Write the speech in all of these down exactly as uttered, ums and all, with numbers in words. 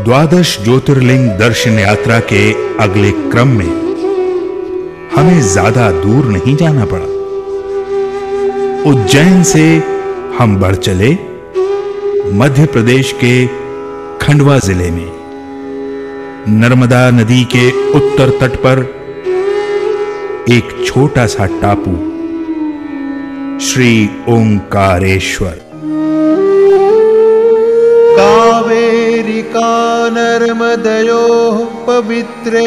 द्वादश ज्योतिर्लिंग दर्शन यात्रा के अगले क्रम में हमें ज्यादा दूर नहीं जाना पड़ा। उज्जैन से हम बढ़ चले मध्य प्रदेश के खंडवा जिले में। नर्मदा नदी के उत्तर तट पर एक छोटा सा टापू श्री ओंकारेश्वर। कावेरिका नर्मदयोः पवित्रे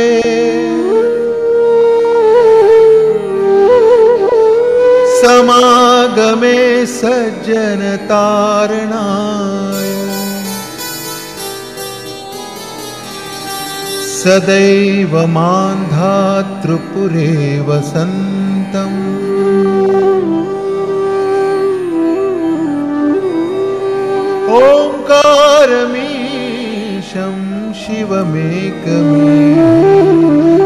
समागमे सज्जन तारणाय सदैव मान्धातृपुरे वसन्तम् ओंकारमीशं शिवमेकमेव।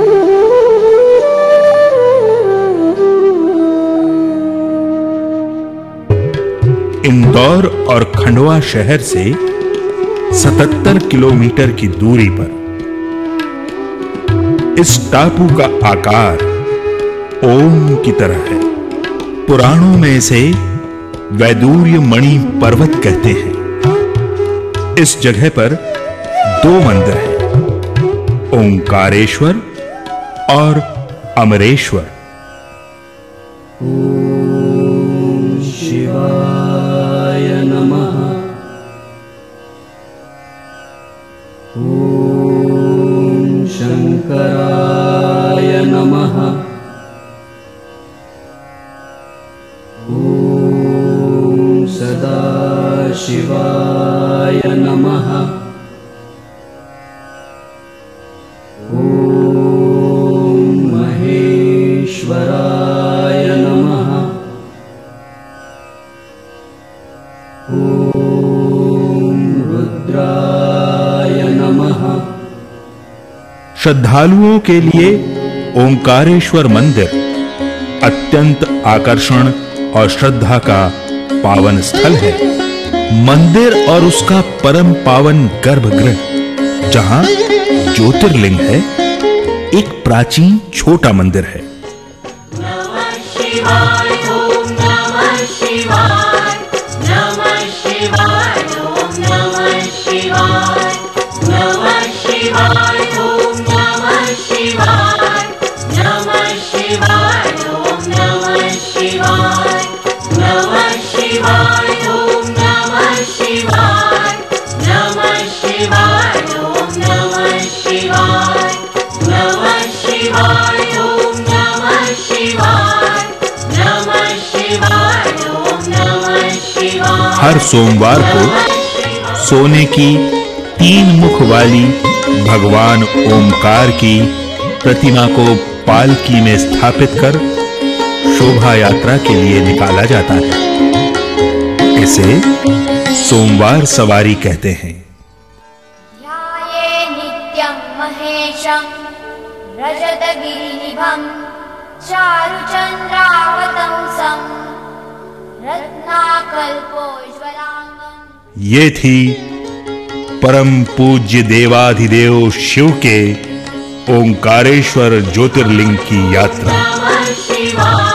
इंदौर और खंडवा शहर से सतहत्तर किलोमीटर की दूरी पर इस टापू का आकार ओम की तरह है। पुराणों में इसे वैदूर्य मणि पर्वत कहते हैं। इस जगह पर दो मंदिर हैं, ओंकारेश्वर और अमरेश्वर। ओम शिवाय नमः। ओम शंकराय नमः। ओम सदाशिवाय नमः। ओम महेश्वराय नमः। ओम रुद्राय नमः। श्रद्धालुओं के लिए ओंकारेश्वर मंदिर अत्यंत आकर्षण और श्रद्धा का पावन स्थल है। मंदिर और उसका परम पावन गर्भगृह, जहां ज्योतिर्लिंग है, एक प्राचीन छोटा मंदिर है। नमः शिवाय ओम नमः शिवाय नमः शिवाय ओम नमः शिवाय नमः शिवाय ओम नमः शिवाय नमः शिवाय ओम नमः शिवाय नमः शिवाय ओम नमः शिवाय नमः शिवाय ओम नमः शिवाय नमः शिवाय ओम नमः शिवाय नमः शिवाय ओम नमः शिवाय। हर सोमवार को सोने की तीन मुख वाली भगवान ओंकार की प्रतिमा को पालकी में स्थापित कर शोभा यात्रा के लिए निकाला जाता है। इसे सोमवार सवारी कहते हैं। ध्याये नित्यं महेशं रजतगिरिनिभं चारुचन्द्रावतंसं रत्नाकल्पोज्ज्वलांगं। ये थी परम पूज्य देवाधिदेव शिव के ओंकारेश्वर ज्योतिर्लिंग की यात्रा। नमः शिवाय।